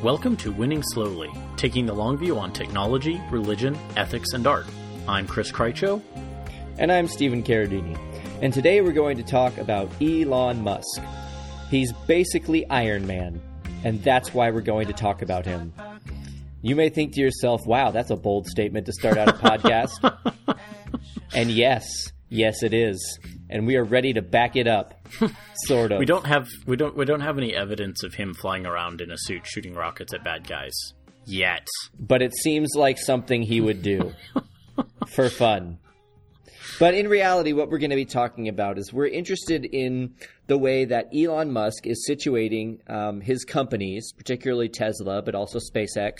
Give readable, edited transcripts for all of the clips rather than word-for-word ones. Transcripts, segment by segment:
Welcome to Winning Slowly, taking the long view on technology, religion, ethics, and art. I'm Chris Krycho. And I'm Stephen Carradini. And today we're going to talk about Elon Musk. He's basically Iron Man, and that's why we're going to talk about him. You may think to yourself, wow, that's a bold statement to start out a podcast. And yes, it is. And we are ready to back it up. Sort of. We don't have any evidence of him flying around in a suit shooting rockets at bad guys yet. But it seems like something he would do for fun. But in reality, what we're going to be talking about is we're interested in the way that Elon Musk is situating his companies, particularly Tesla, but also SpaceX,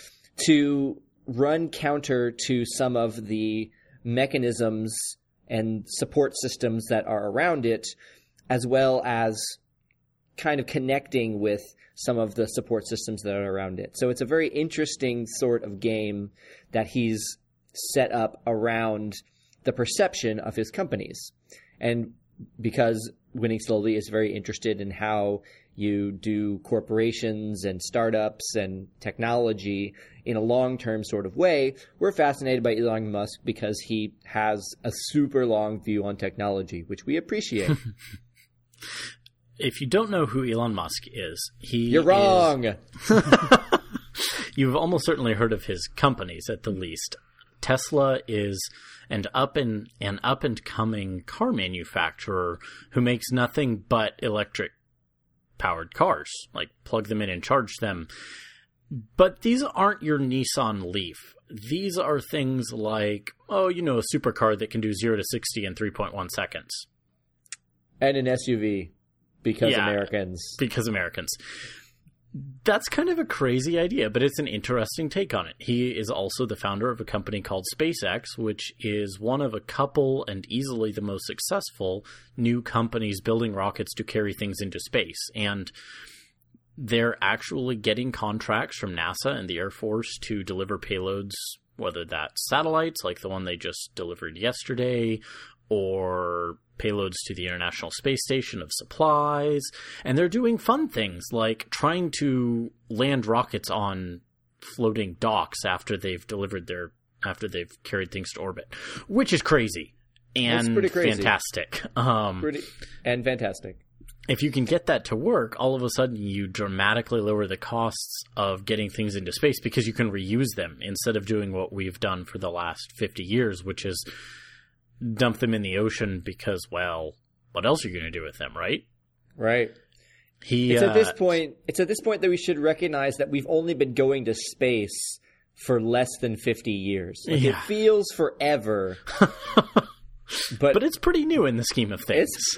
to run counter to some of the mechanisms and support systems that are around it, as well as kind of connecting with some of the support systems that are around it. So it's a very interesting sort of game that he's set up around the perception of his companies. And because Winning Slowly is very interested in how you do corporations and startups and technology in a long-term sort of way, we're fascinated by Elon Musk because he has a super long view on technology, which we appreciate. If you don't know who Elon Musk is, You're wrong! You've almost certainly heard of his companies, at the least. Tesla is an up-and-coming car manufacturer who makes nothing but electric-powered cars, like plug them in and charge them. But these aren't your Nissan Leaf. These are things like, a supercar that can do 0 to 60 in 3.1 seconds. And an SUV, because Americans. Because Americans. That's kind of a crazy idea, but it's an interesting take on it. He is also the founder of a company called SpaceX, which is one of a couple and easily the most successful new companies building rockets to carry things into space. And they're actually getting contracts from NASA and the Air Force to deliver payloads, whether that's satellites like the one they just delivered yesterday, or payloads to the International Space Station of supplies. And they're doing fun things like trying to land rockets on floating docks after they've carried things to orbit, which is crazy and That's pretty crazy. Fantastic. Fantastic. If you can get that to work, all of a sudden you dramatically lower the costs of getting things into space because you can reuse them instead of doing what we've done for the last 50 years, which is dump them in the ocean because, well, what else are you going to do with them, right? Right. It's at this point that we should recognize that we've only been going to space for less than 50 years. It feels forever. but it's pretty new in the scheme of things. It's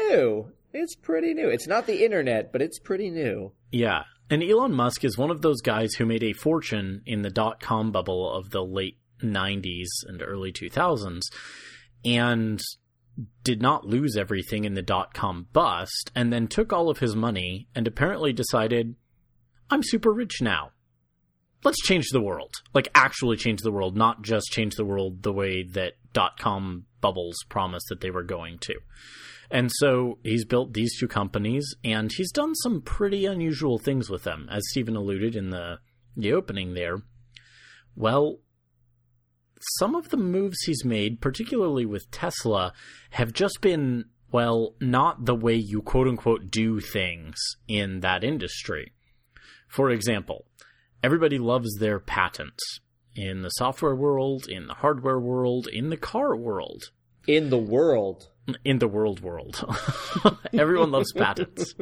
pretty new. It's not the internet, but it's pretty new. Yeah. And Elon Musk is one of those guys who made a fortune in the dot-com bubble of the late 90s and early 2000s. And did not lose everything in the dot-com bust, and then took all of his money and apparently decided, I'm super rich now. Let's change the world. Like, actually change the world, not just change the world the way that dot-com bubbles promised that they were going to. And so he's built these two companies, and he's done some pretty unusual things with them, as Stephen alluded in the opening there. Well, some of the moves he's made, particularly with Tesla, have just been, well, not the way you quote-unquote do things in that industry. For example, everybody loves their patents in the software world, in the hardware world, in the car world. In the world. In the world. Everyone loves patents.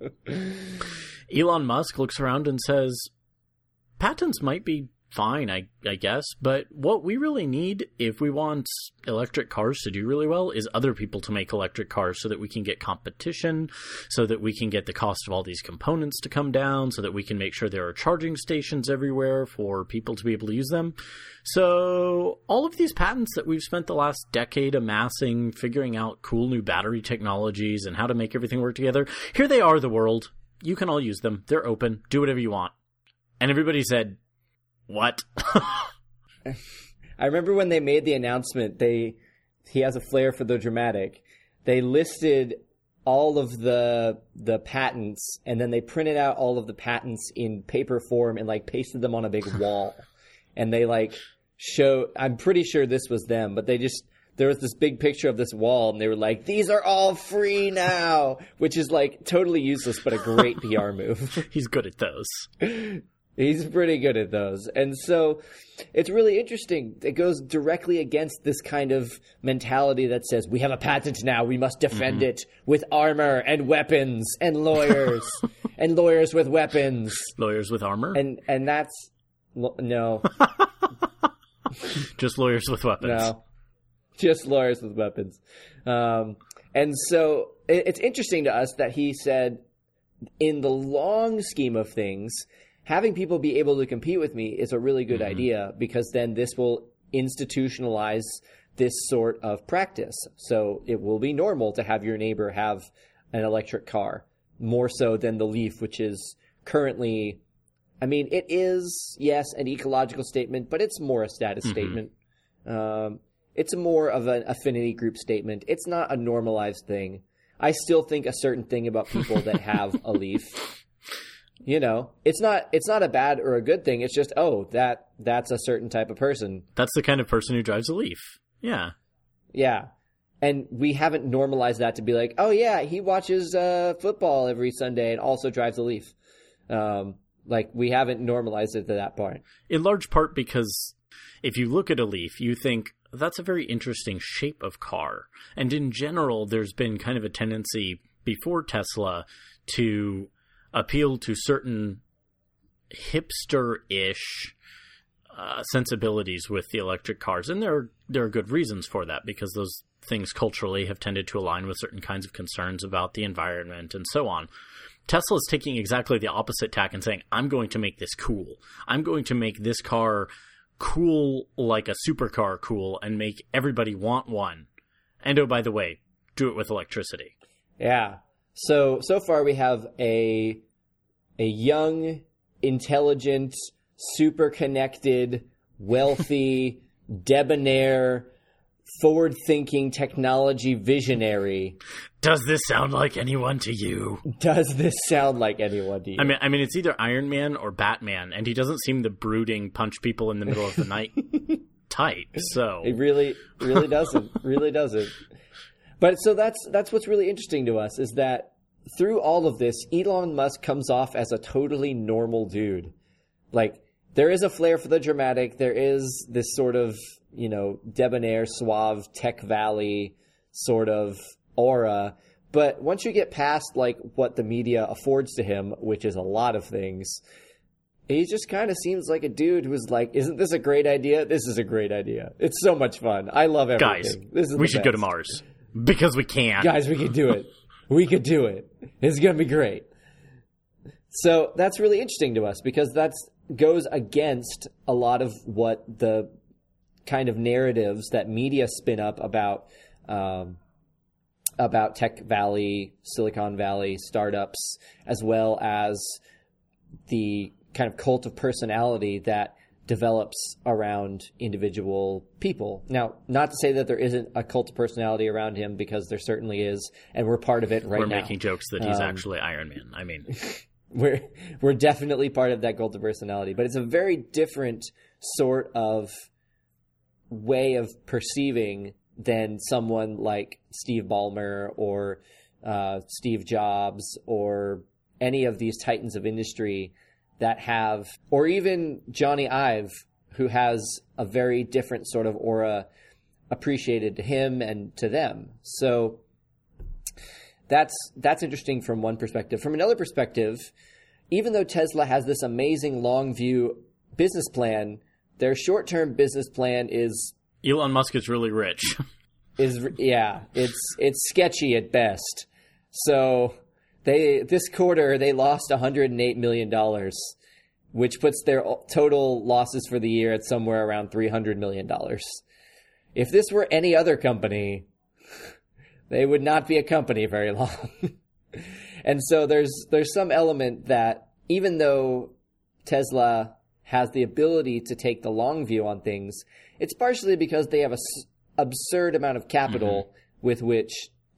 Elon Musk looks around and says, patents might be fine, I guess, but what we really need if we want electric cars to do really well is other people to make electric cars so that we can get competition, so that we can get the cost of all these components to come down, so that we can make sure there are charging stations everywhere for people to be able to use them. So all of these patents that we've spent the last decade amassing, figuring out cool new battery technologies and how to make everything work together, here they are, the world. You can all use them. They're open. Do whatever you want. And everybody said, what? I remember when they made the announcement, he has a flair for the dramatic. They listed all of the patents, and then they printed out all of the patents in paper form and like pasted them on a big wall. And they like I'm pretty sure this was them, but there was this big picture of this wall, and they were like, these are all free now, which is like totally useless, but a great PR move. He's good at those. He's pretty good at those. And so it's really interesting. It goes directly against this kind of mentality that says, we have a patent now, we must defend it with armor and weapons and lawyers and lawyers with weapons. Lawyers with armor? And that's... No. Just lawyers with weapons. No. Just lawyers with weapons. And so it's interesting to us that he said, in the long scheme of things, having people be able to compete with me is a really good idea, because then this will institutionalize this sort of practice. So it will be normal to have your neighbor have an electric car, more so than the Leaf, which is currently, I mean, it is, yes, an ecological statement, but it's more a status statement. It's more of an affinity group statement. It's not a normalized thing. I still think a certain thing about people that have a Leaf. You know, it's not a bad or a good thing. It's just, that's a certain type of person. That's the kind of person who drives a Leaf. Yeah. Yeah. And we haven't normalized that to be like, oh yeah, he watches football every Sunday and also drives a Leaf. Like, we haven't normalized it to that point. In large part because if you look at a Leaf, you think, that's a very interesting shape of car. And in general, there's been kind of a tendency before Tesla to appeal to certain hipster-ish sensibilities with the electric cars. And there are good reasons for that, because those things culturally have tended to align with certain kinds of concerns about the environment and so on. Tesla is taking exactly the opposite tack and saying, I'm going to make this cool. I'm going to make this car cool like a supercar cool and make everybody want one. And oh, by the way, do it with electricity. Yeah. So far we have a young, intelligent, super connected, wealthy, debonair, forward-thinking technology visionary. Does this sound like anyone to you? Does this sound like anyone to you? I mean, it's either Iron Man or Batman, and he doesn't seem the brooding, punch people in the middle of the night type. So it really doesn't. Really doesn't. But so that's what's really interesting to us, is that through all of this, Elon Musk comes off as a totally normal dude. Like, there is a flair for the dramatic. There is this sort of, debonair, suave, Tech Valley sort of aura. But once you get past, like, what the media affords to him, which is a lot of things, he just kind of seems like a dude who's like, isn't this a great idea? This is a great idea. It's so much fun. I love everything. Guys, we should go to Mars. Because we can. Guys, we could do it. We could do it. It's going to be great. So that's really interesting to us, because that goes against a lot of what the kind of narratives that media spin up about Tech Valley, Silicon Valley startups, as well as the kind of cult of personality that develops around individual people. Now, not to say that there isn't a cult of personality around him, because there certainly is, and we're part of it right now. We're making jokes that he's actually Iron Man. I mean, we're definitely part of that cult of personality, but it's a very different sort of way of perceiving than someone like Steve Ballmer or Steve Jobs or any of these titans of industry that have, or even Johnny Ive, who has a very different sort of aura appreciated to him and to them. So that's interesting from one perspective. From another perspective, even though Tesla has this amazing long view business plan, their short-term business plan is... Elon Musk is really rich. It's sketchy at best. So this quarter they lost $108 million, which puts their total losses for the year at somewhere around $300 million. If this were any other company, they would not be a company very long. And so there's some element that, even though Tesla has the ability to take the long view on things, it's partially because they have an absurd amount of capital with which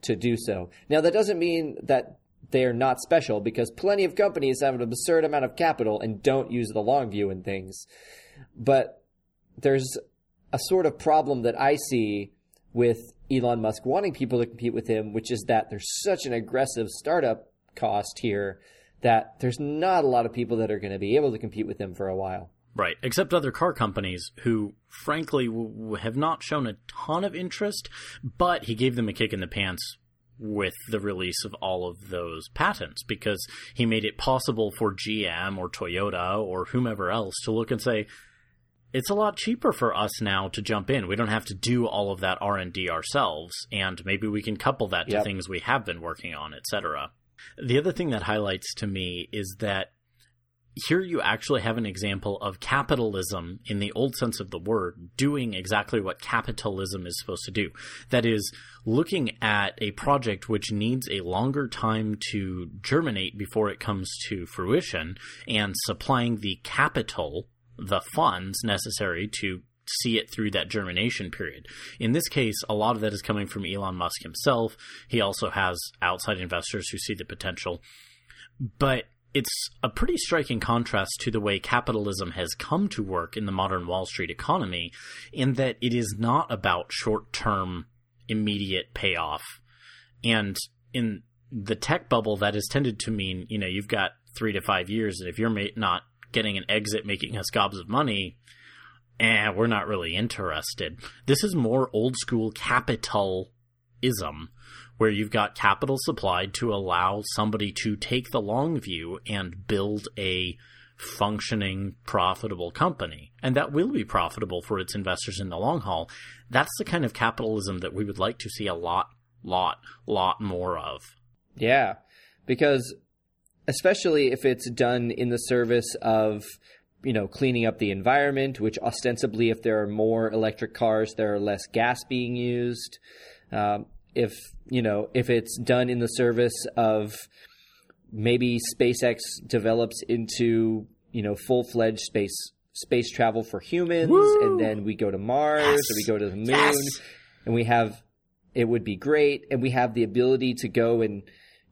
to do so. Now, that doesn't mean that they're not special, because plenty of companies have an absurd amount of capital and don't use the long view in things. But there's a sort of problem that I see with Elon Musk wanting people to compete with him, which is that there's such an aggressive startup cost here that there's not a lot of people that are going to be able to compete with him for a while. Right, except other car companies who, frankly, have not shown a ton of interest, but he gave them a kick in the pants with the release of all of those patents, because he made it possible for GM or Toyota or whomever else to look and say, it's a lot cheaper for us now to jump in. We don't have to do all of that R&D ourselves, and maybe we can couple that to things we have been working on, etc. The other thing that highlights to me is that here you actually have an example of capitalism in the old sense of the word doing exactly what capitalism is supposed to do. That is, looking at a project which needs a longer time to germinate before it comes to fruition and supplying the capital, the funds necessary to see it through that germination period. In this case, a lot of that is coming from Elon Musk himself. He also has outside investors who see the potential. But it's a pretty striking contrast to the way capitalism has come to work in the modern Wall Street economy, in that it is not about short-term, immediate payoff. And in the tech bubble, that has tended to mean, you've got 3 to 5 years, and if you're not getting an exit making us gobs of money, we're not really interested. This is more old-school capitalism, where you've got capital supplied to allow somebody to take the long view and build a functioning, profitable company. And that will be profitable for its investors in the long haul. That's the kind of capitalism that we would like to see a lot more of. Yeah, because especially if it's done in the service of, cleaning up the environment, which ostensibly, if there are more electric cars, there are less gas being used. If it's done in the service of maybe SpaceX develops into, full-fledged space travel for humans, Woo! And then we go to Mars or we go to the moon, and it would be great. And we have the ability to go and,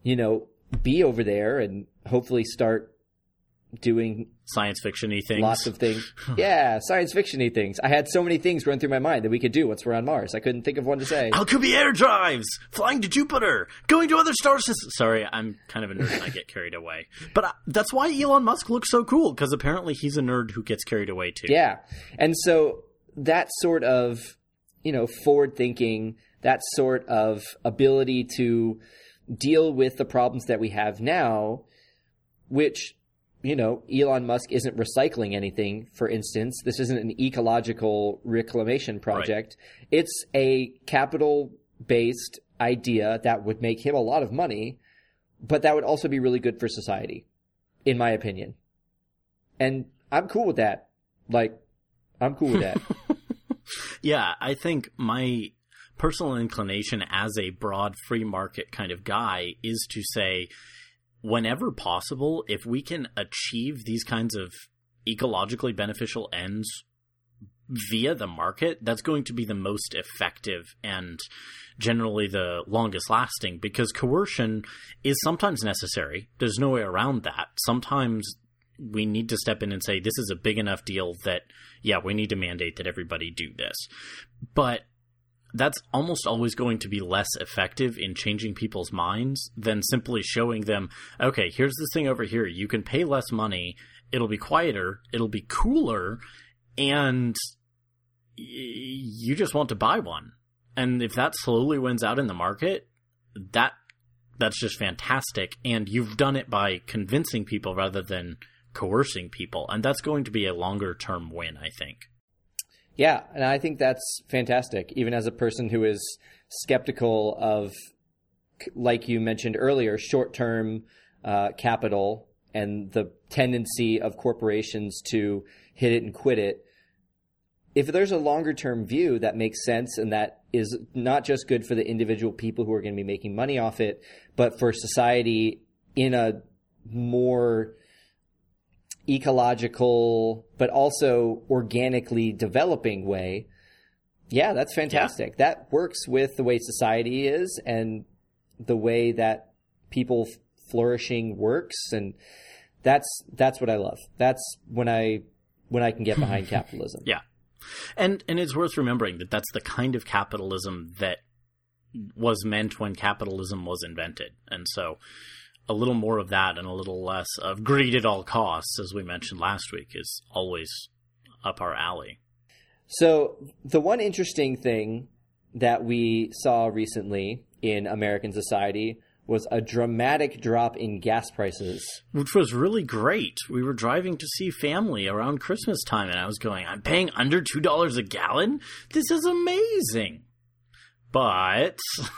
be over there and hopefully start doing science fiction-y things. Lots of things. Yeah, science fiction-y things. I had so many things run through my mind that we could do once we're on Mars. I couldn't think of one to say. Alcubierre air drives! Flying to Jupiter! Going to other star systems! Sorry, I'm kind of a nerd and I get carried away. But that's why Elon Musk looks so cool, because apparently he's a nerd who gets carried away too. Yeah. And so that sort of, forward thinking, that sort of ability to deal with the problems that we have now, which Elon Musk isn't recycling anything, for instance. This isn't an ecological reclamation project. Right. It's a capital-based idea that would make him a lot of money, but that would also be really good for society, in my opinion. And I'm cool with that. I'm cool with that. Yeah, I think my personal inclination as a broad free market kind of guy is to say, whenever possible, if we can achieve these kinds of ecologically beneficial ends via the market, that's going to be the most effective and generally the longest lasting, because coercion is sometimes necessary. There's no way around that. Sometimes we need to step in and say, this is a big enough deal that, we need to mandate that everybody do this. But that's almost always going to be less effective in changing people's minds than simply showing them, okay, here's this thing over here. You can pay less money. It'll be quieter. It'll be cooler. And you just want to buy one. And if that slowly wins out in the market, that's just fantastic. And you've done it by convincing people rather than coercing people. And that's going to be a longer term win, I think. Yeah, and I think that's fantastic, even as a person who is skeptical of, like you mentioned earlier, short-term capital and the tendency of corporations to hit it and quit it. If there's a longer-term view that makes sense and that is not just good for the individual people who are going to be making money off it, but for society in a more ecological, but also organically developing way, that's fantastic. Yeah. That works with the way society is, and the way that people flourishing works, and that's what I love. That's when I can get behind capitalism. Yeah. And it's worth remembering that that's the kind of capitalism that was meant when capitalism was invented. And so a little more of that and a little less of greed at all costs, as we mentioned last week, is always up our alley. So the one interesting thing that we saw recently in American society was a dramatic drop in gas prices. Which was really great. We were driving to see family around Christmas time, and I was going, I'm paying under $2 a gallon? This is amazing. But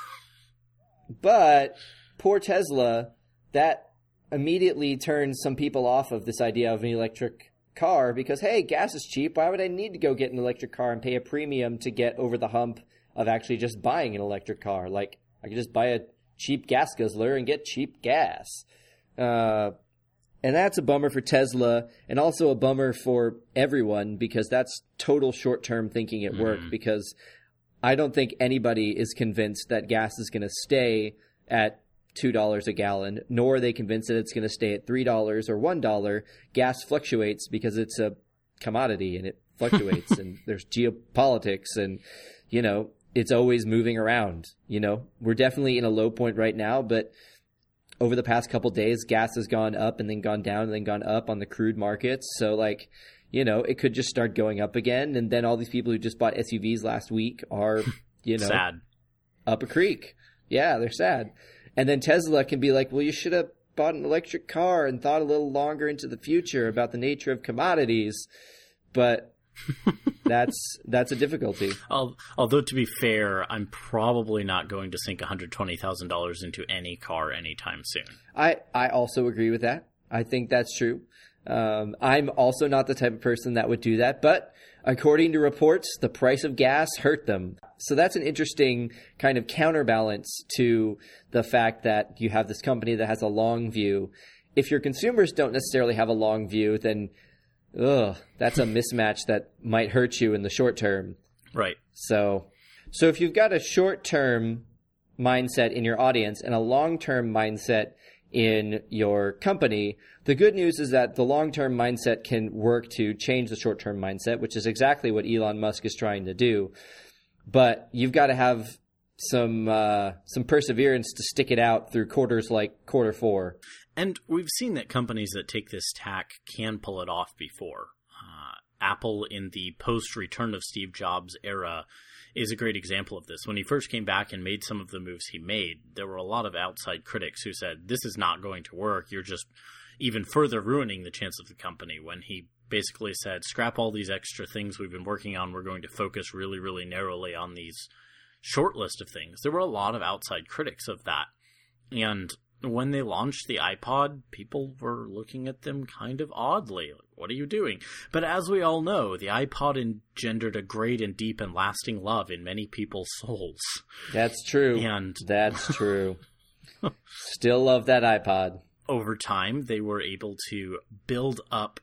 poor Tesla, that immediately turned some people off of this idea of an electric car because, hey, gas is cheap. Why would I need to go get an electric car and pay a premium to get over the hump of actually just buying an electric car? Like, I could just buy a cheap gas guzzler and get cheap gas. And that's a bummer for Tesla, and also a bummer for everyone, because that's total short-term thinking at work, because I don't think anybody is convinced that gas is going to stay at $2 a gallon, nor are they convinced that it's going to stay at $3 or $1. Gas fluctuates because it's a commodity and it fluctuates, and there's geopolitics, and, you know, it's always moving around. You know, we're definitely in a low point right now, but over the past couple days, gas has gone up and then gone down and then gone up on the crude markets. So, like, you know, it could just start going up again. And then all these people who just bought SUVs last week are, you know, sad. Up a creek. Yeah, they're sad. And then Tesla can be like, well, you should have bought an electric car and thought a little longer into the future about the nature of commodities. But that's a difficulty. Although, to be fair, I'm probably not going to sink $120,000 into any car anytime soon. I also agree with that. I think that's true. I'm also not the type of person that would do that, but according to reports, the price of gas hurt them. So that's an interesting kind of counterbalance to the fact that you have this company that has a long view. If your consumers don't necessarily have a long view, then that's a mismatch that might hurt you in the short term. Right. So if you've got a short-term mindset in your audience and a long-term mindset in your company, the good news is that the long-term mindset can work to change the short-term mindset, which is exactly what Elon Musk is trying to do. But you've got to have some perseverance to stick it out through quarters like quarter four. And we've seen that companies that take this tack can pull it off before. Apple, in the post-return of Steve Jobs era, is a great example of this. When he first came back and made some of the moves he made, there were a lot of outside critics who said, this is not going to work. You're just even further ruining the chance of the company. When he basically said, scrap all these extra things we've been working on. We're going to focus really, really narrowly on these short list of things. There were a lot of outside critics of that. And when they launched the iPod, people were looking at them kind of oddly. Like, what are you doing? But as we all know, the iPod engendered a great and deep and lasting love in many people's souls. That's true. And that's true. Still love that iPod. Over time, they were able to build up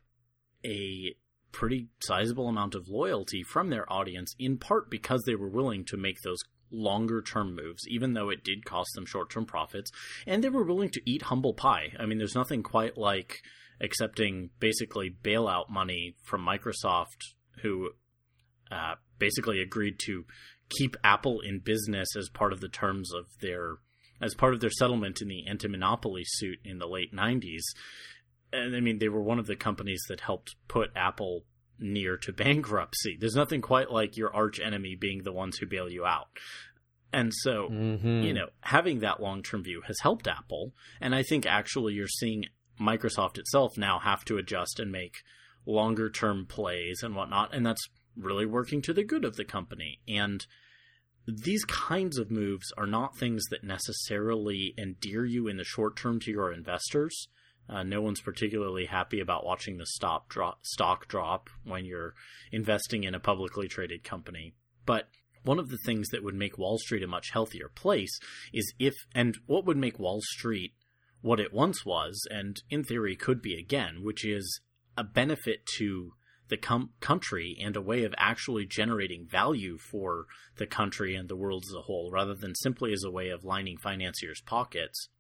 a pretty sizable amount of loyalty from their audience, in part because they were willing to make those longer-term moves, even though it did cost them short-term profits, and they were willing to eat humble pie. I mean, there's nothing quite like accepting basically bailout money from Microsoft, who basically agreed to keep Apple in business as part of the terms of as part of their settlement in the anti-monopoly suit in the late 90s. And I mean, they were one of the companies that helped put Apple near to bankruptcy. There's nothing quite like your arch enemy being the ones who bail you out. And so, you know, having that long-term view has helped Apple. And I think actually you're seeing Microsoft itself now have to adjust and make longer-term plays and whatnot. And that's really working to the good of the company. And these kinds of moves are not things that necessarily endear you in the short term to your investors. No one's particularly happy about watching the stock drop when you're investing in a publicly traded company. But one of the things that would make Wall Street a much healthier place is and what would make Wall Street what it once was, and in theory could be again, which is a benefit to the country and a way of actually generating value for the country and the world as a whole, rather than simply as a way of lining financiers' pockets,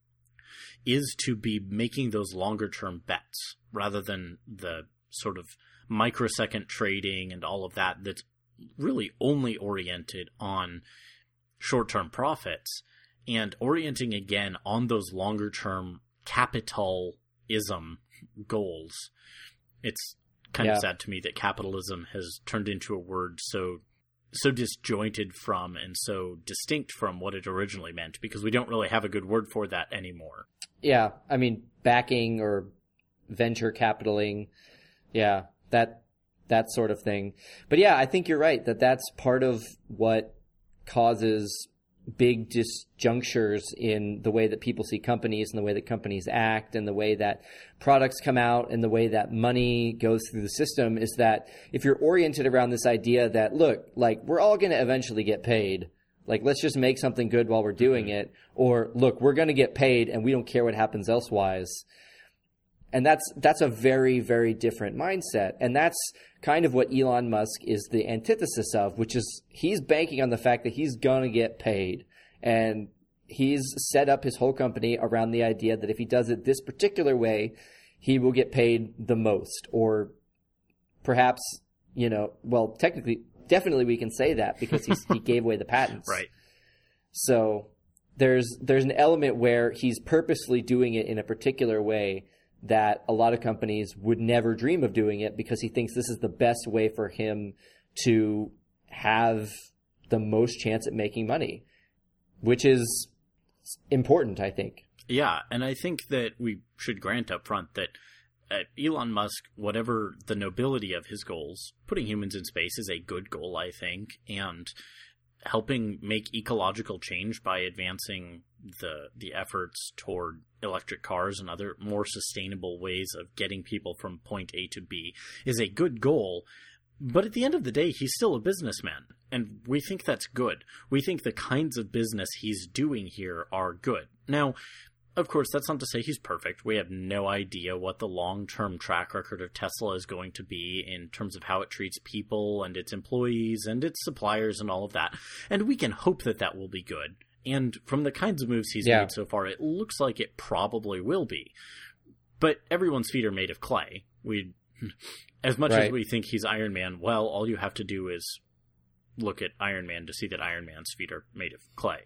is to be making those longer-term bets rather than the sort of microsecond trading and all of that that's really only oriented on short-term profits, and orienting again on those longer-term capitalism goals. It's kind of sad to me that capitalism has turned into a word so disjointed from and so distinct from what it originally meant, because we don't really have a good word for that anymore. Yeah, I mean, backing or venture capitaling, yeah, that sort of thing. But yeah, I think you're right that that's part of what causes big disjunctures in the way that people see companies and the way that companies act and the way that products come out and the way that money goes through the system, is that if you're oriented around this idea that, look, like, we're all going to eventually get paid, like, let's just make something good while we're doing it, or look, we're going to get paid and we don't care what happens elsewise. And that's a very, very different mindset. And that's kind of what Elon Musk is the antithesis of, which is he's banking on the fact that he's going to get paid. And he's set up his whole company around the idea that if he does it this particular way, he will get paid the most. Or perhaps, well, definitely we can say that because he gave away the patents. Right. So there's an element where he's purposely doing it in a particular way that a lot of companies would never dream of doing it, because he thinks this is the best way for him to have the most chance at making money, which is important, I think. Yeah, and I think that we should grant up front that Elon Musk, whatever the nobility of his goals, putting humans in space is a good goal, I think, and helping make ecological change by advancing the efforts toward electric cars and other more sustainable ways of getting people from point A to B is a good goal. But at the end of the day, he's still a businessman, and we think that's good. We think the kinds of business he's doing here are good. Now, of course, that's not to say he's perfect. We have no idea what the long-term track record of Tesla is going to be in terms of how it treats people and its employees and its suppliers and all of that. And we can hope that that will be good. And from the kinds of moves he's made so far, it looks like it probably will be. But everyone's feet are made of clay. As much as we think he's Iron Man, well, all you have to do is look at Iron Man to see that Iron Man's feet are made of clay.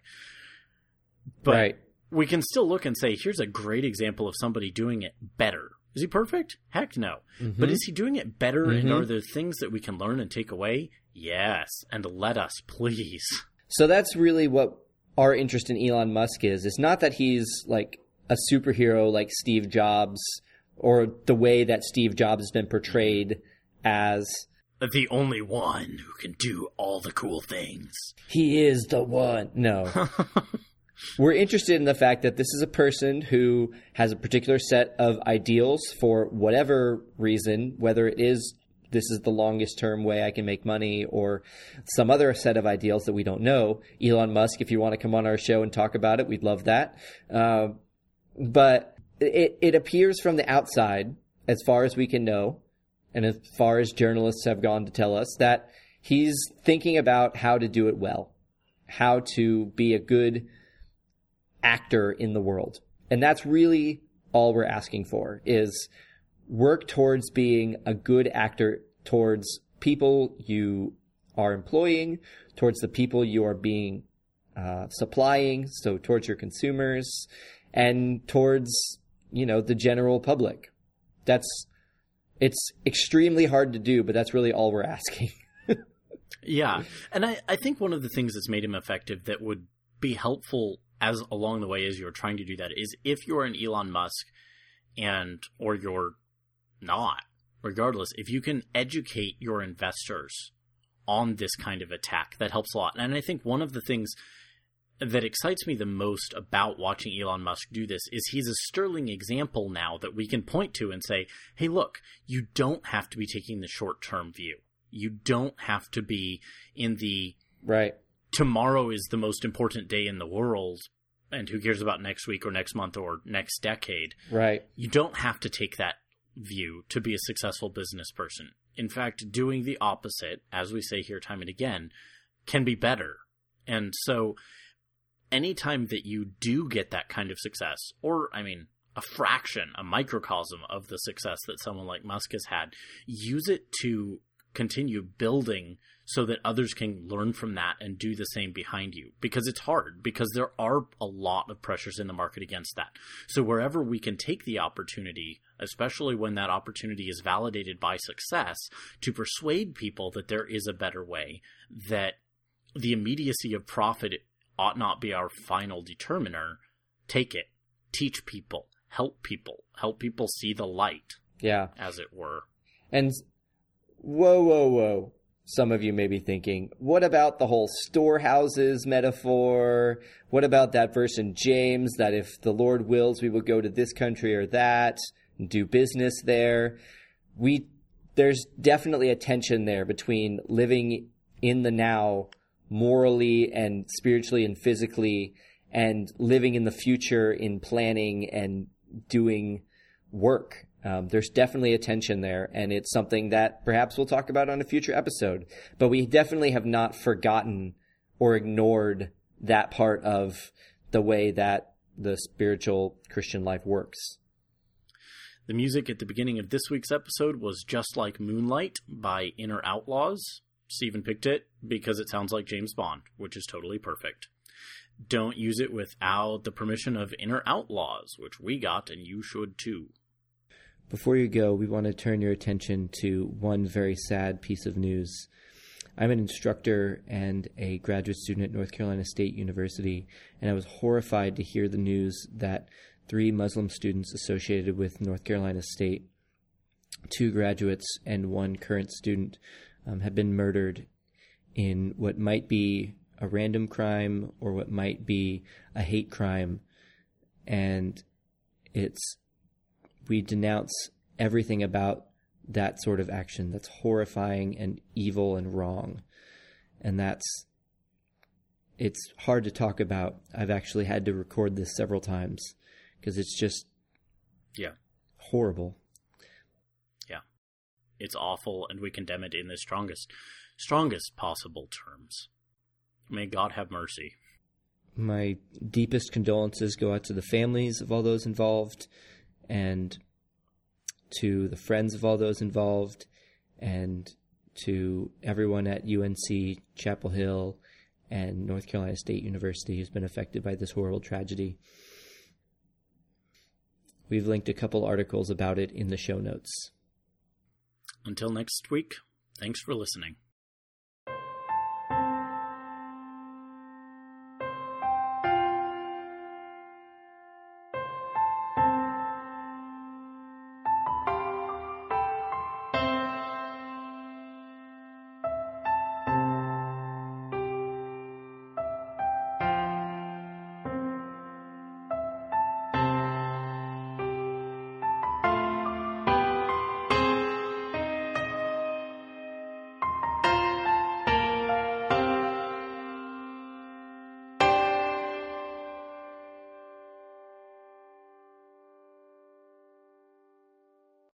But we can still look and say, here's a great example of somebody doing it better. Is he perfect? Heck no. Mm-hmm. But is he doing it better, and are there things that we can learn and take away? Yes, and let us, please. So that's really what our interest in Elon Musk is. It's not that he's like a superhero like Steve Jobs, or the way that Steve Jobs has been portrayed as the only one who can do all the cool things. He is the one. No. We're interested in the fact that this is a person who has a particular set of ideals for whatever reason, whether it is this is the longest term way I can make money, or some other set of ideals that we don't know. Elon Musk, if you want to come on our show and talk about it, we'd love that. But it appears from the outside, as far as we can know, and as far as journalists have gone to tell us, that he's thinking about how to do it well, how to be a good actor in the world. And that's really all we're asking for, is work towards being a good actor towards people you are employing, towards the people you are being supplying, so towards your consumers, and towards, the general public. It's extremely hard to do, but that's really all we're asking. Yeah. And I think one of the things that's made him effective that would be helpful as along the way as you're trying to do that is if you're an Elon Musk or you're not, regardless, if you can educate your investors on this kind of attack, that helps a lot. And I think one of the things that excites me the most about watching Elon Musk do this is he's a sterling example now that we can point to and say, hey, look, you don't have to be taking the short-term view. You don't have to be in the tomorrow is the most important day in the world, and who cares about next week or next month or next decade. Right. You don't have to take that view to be a successful business person. In fact, doing the opposite, as we say here time and again, can be better. And so anytime that you do get that kind of success, or, I mean, a fraction, a microcosm of the success that someone like Musk has had, use it to continue building so that others can learn from that and do the same behind you. Because it's hard, because there are a lot of pressures in the market against that. So wherever we can take the opportunity, especially when that opportunity is validated by success, to persuade people that there is a better way, that the immediacy of profit ought not be our final determiner, take it, teach people, help people see the light, as it were. And whoa. Some of you may be thinking, what about the whole storehouses metaphor? What about that verse in James that if the Lord wills, we will go to this country or that and do business there? There's definitely a tension there between living in the now morally and spiritually and physically, and living in the future in planning and doing work. There's definitely a tension there, and it's something that perhaps we'll talk about on a future episode. But we definitely have not forgotten or ignored that part of the way that the spiritual Christian life works. The music at the beginning of this week's episode was Just Like Moonlight by Inner Outlaws. Stephen picked it because it sounds like James Bond, which is totally perfect. Don't use it without the permission of Inner Outlaws, which we got, and you should too. Before you go, we want to turn your attention to one very sad piece of news. I'm an instructor and a graduate student at North Carolina State University, and I was horrified to hear the news that 3 Muslim students associated with North Carolina State, 2 graduates and 1 current student, have been murdered in what might be a random crime or what might be a hate crime. And we denounce everything about that sort of action that's horrifying and evil and wrong. And it's hard to talk about. I've actually had to record this several times because it's just horrible. Yeah. It's awful, and we condemn it in the strongest possible terms. May God have mercy. My deepest condolences go out to the families of all those involved, and to the friends of all those involved, and to everyone at UNC Chapel Hill and North Carolina State University who's been affected by this horrible tragedy. We've linked a couple articles about it in the show notes. Until next week, thanks for listening.